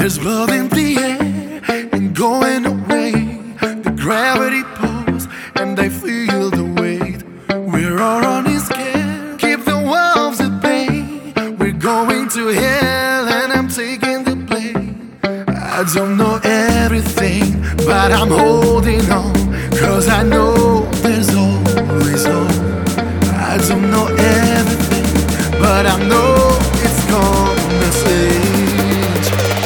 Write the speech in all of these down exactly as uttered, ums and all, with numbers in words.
There's blood in the air and going away. The gravity pulls and they feel the weight. We're all running scared, keep the wolves at bay. We're going to hell and I'm taking the blame. I don't know everything, but I'm holding on, cause I know there's always hope. I don't know everything, but I know it's gonna change.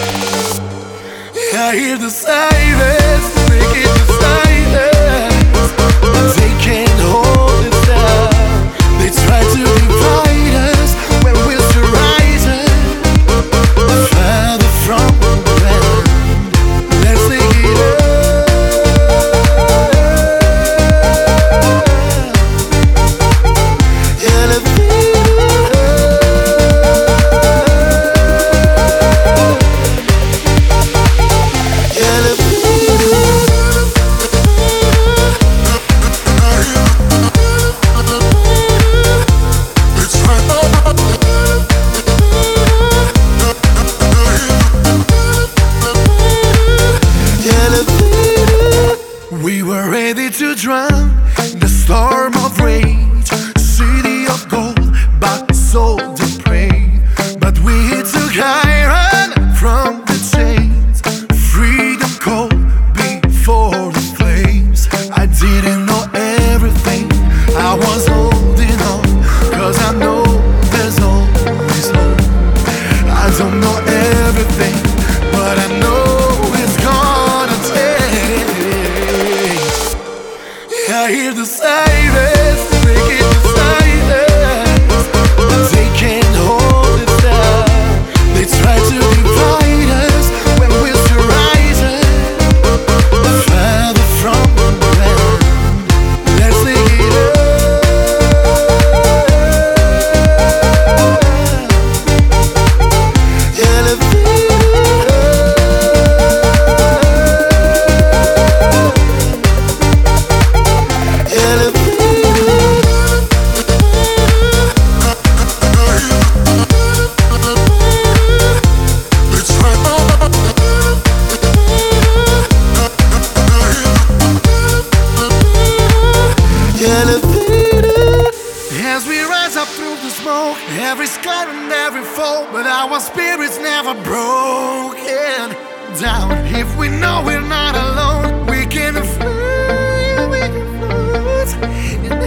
I hear the sirens, making the silence, but they can't hold us down. They try to divide us when we're surrounded, further from the ground. Let's take it up. We were ready to drown the storm of rage, city of gold, but so depraved. But we took iron from the chains, freedom cold before the flames. I didn't know everything, I was holding on, cause I know there's always hope. I don't know everything, but I know it's gonna change. I hear the sirens, making the silence, but they can't hold it down. They try to divide us when we're surrounded, further from the ground. Let's take it up. As we rise up through the smoke, every scar and every fall, but our spirits never broken down. If we know we're not alone, we can fly, we can float in